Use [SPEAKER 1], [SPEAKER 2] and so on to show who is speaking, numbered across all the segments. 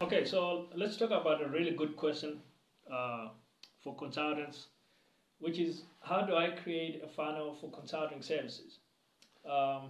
[SPEAKER 1] Okay, so let's talk about a really good question uh, for consultants, which is how do I create a funnel for consulting services? Um,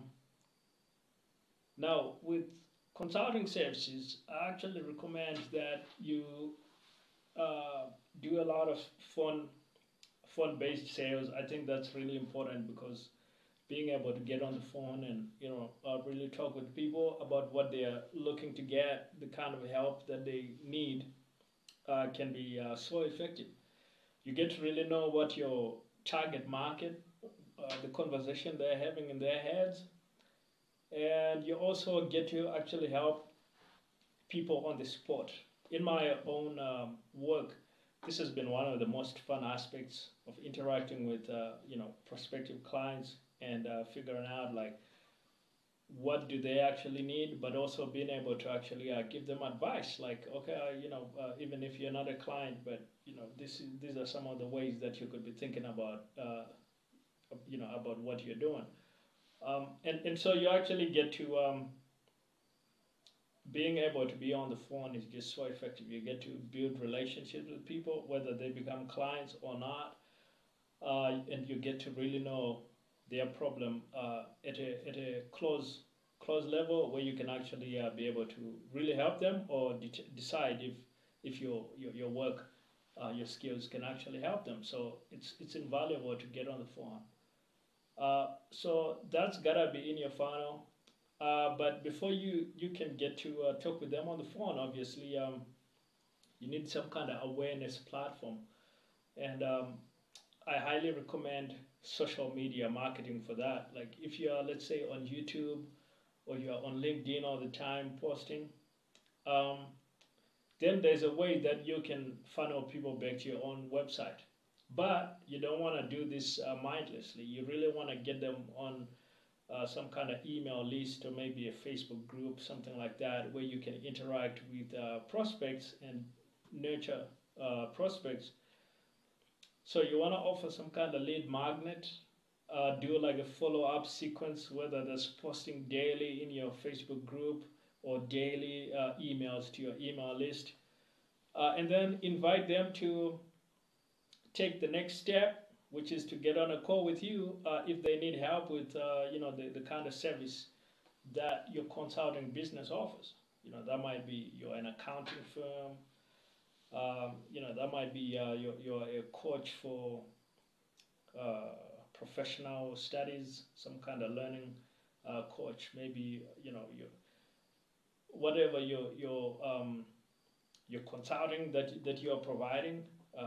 [SPEAKER 1] Now, with consulting services, I actually recommend that you uh, do a lot of phone phone-based sales. I think that's really important because being able to get on the phone and really talk with people about what they are looking to get, the kind of help that they need, can be so effective. You get to really know what your target market, the conversation they're having in their heads, and you also get to actually help people on the spot. In my own work, this has been one of the most fun aspects of interacting with prospective clients and figuring out like what do they actually need, but also being able to actually give them advice. Like, okay, even if you're not a client, but these are some of the ways that you could be thinking about about what you're doing. And so you actually get to being able to be on the phone is just so effective. You get to build relationships with people, whether they become clients or not, and you get to really know their problem at a close level where you can actually be able to really help them or decide if your work your skills can actually help them. So it's invaluable to get on the phone. So that's gotta be in your funnel. But before you can get to talk with them on the phone, obviously, you need some kind of awareness platform. And I highly recommend social media marketing for that. Like if you are, let's say, on YouTube or you are on LinkedIn all the time posting, um, then there's a way that you can funnel people back to your own website. But you don't want to do this mindlessly. You really want to get them on some kind of email list or maybe a Facebook group, something like that, where you can interact with prospects and nurture prospects. So you want to offer some kind of lead magnet, do like a follow-up sequence, whether that's posting daily in your Facebook group or daily emails to your email list, and then invite them to take the next step, which is to get on a call with you if they need help with the kind of service that your consulting business offers. That might be you're an accounting firm. That might be you're a coach for uh, professional studies, some kind of learning coach. Maybe you whatever your consulting that you are providing.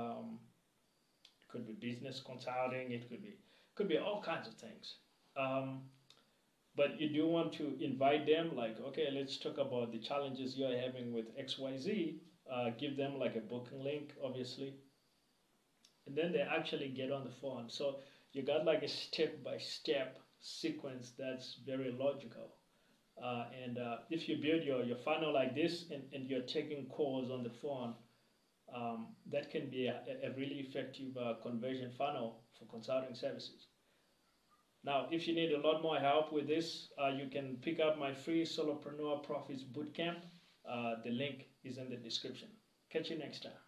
[SPEAKER 1] It could be business consulting. It could be all kinds of things. Um, but you do want to invite them. Like, okay, let's talk about the challenges you're having with XYZ. Give them like a booking link, obviously, and then they actually get on the phone. So you got like a step by step sequence that's very logical. And if you build your funnel like this and you're taking calls on the phone, that can be a really effective conversion funnel for consulting services. Now, if you need a lot more help with this, you can pick up my free Solopreneur Profits Bootcamp. The link is in the description. Catch you next time.